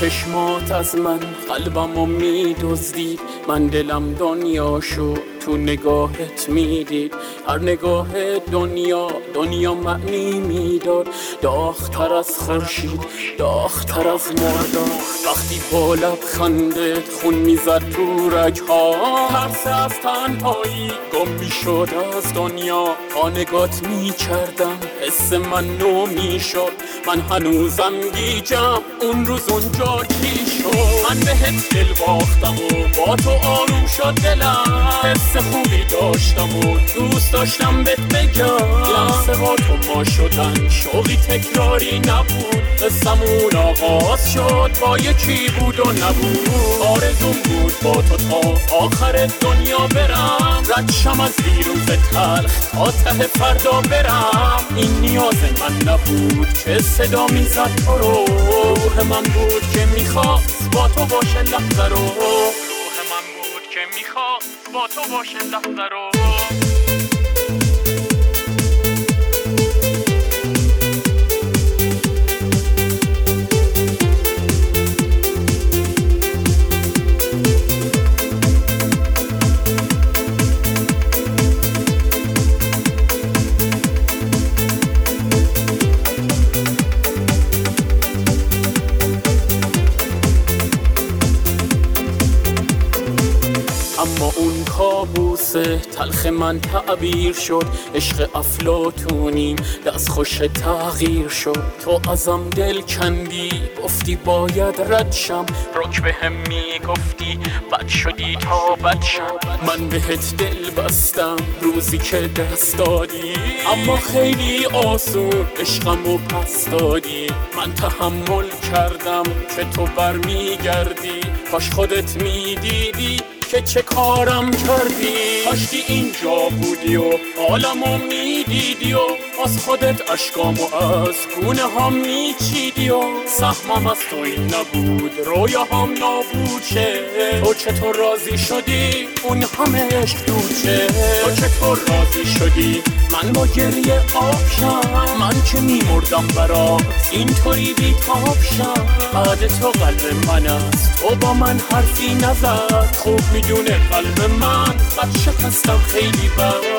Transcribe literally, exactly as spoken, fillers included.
چشمات از من قلبمو میدزدید، من دلم دنیاشو تو نگاهت میدید. هر نگاه دنیا دنیا معنی میداد، داغ‌تر از خورشید، داغ‌تر از مرداد. وقتی با لبخندت خون میزد تو رگ‌ها، ترس از تنهایی گم میشد از دنیا. تا نگات میکردم حس من نو میشد، من هنوزم گیجم اون روز اونجا چی شد. من بهت دل باختم و با تو آروم شد دلم، حس خوبی داشتم و دوست داشتم بهت بگم. لحظه با تو ما شدن شوقی تکراری نبود، قصمون آغاز شد با یکی بود و نبود. آرزوم بود با تو تا آخر دنیا برم، رد شم از دیروز تلخ تا ته فردا برم. این نیاز من نبود که صدا میزد تو رو، روح من بود که میخواست با تو باشه لحظه رو. روح من بود که میخواست با تو باشه لحظه رو. اما اون کابوسه تلخ من تعبیر شد، عشق افلاطونیم دست خوش تغییر شد. تو ازم دل کندی گفتی باید رد شم، رک بهم میگفتی بد شدی تا بد شم. من بهت دل بستم روزی که دست دادی، اما خیلی آسون عشقمو پس دادی. من تحمل کردم که تو برمیگردی، کاش خودت میدیدی که چه کارم کردی. کاشکی اینجا بودی و عالمو میدیدی و از خودت اشکامو از گونه هم میچیدی و سهمم از تو این نبود رویاهام نابود شه. تو چطور راضی شدی اون همه عشق دود شه؟ تو چطور راضی شدی من با گریه آب شم؟ من که میمردم برات اینطوری بیتاب شم. بعد تو قلب من است تو با من حرفی نزد، خوب میدونه قلب من بد شکستم خیلی بد.